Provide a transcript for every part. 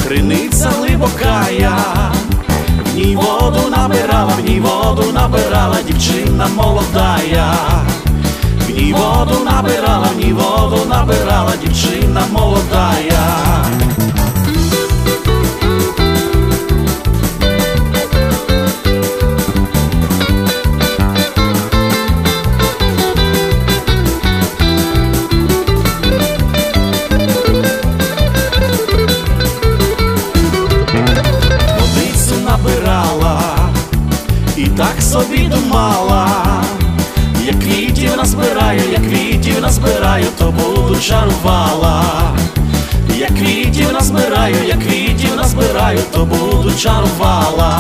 криниця глибокая, в ній воду набирала дівчина молодая, в ній воду набирала дівчина молодая. І так собі думала, як квітів назбираю, то буду чарувала. Як квітів назбираю, то буду чарувала.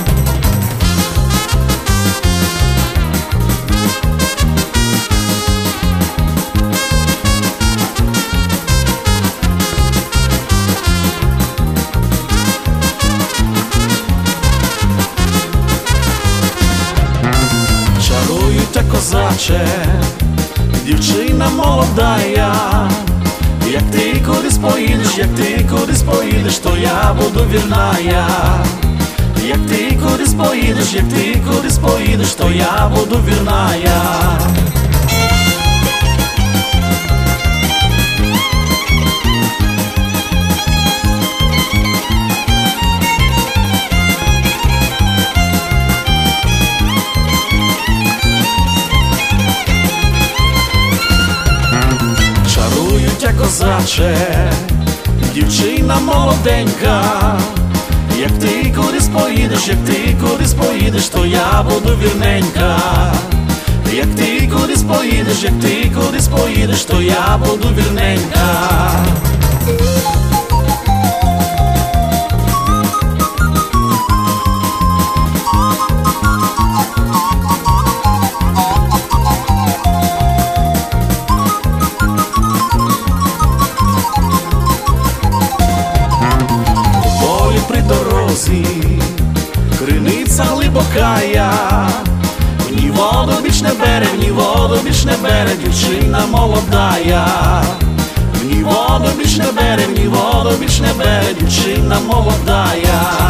Козаче, дівчина молодая, як ти кудись поїдеш, то я буду вірная. Як ти кудись поїдеш, то я буду вірная. Козаче, дівчина молоденька, як ти кудись поїдеш, то я буду вірненька. Як ти кудись поїдеш, то я буду вірненька. Криниця глибокая, в ній воду більш не бере дівчина молодая. В ній воду більш не бере дівчина молодая.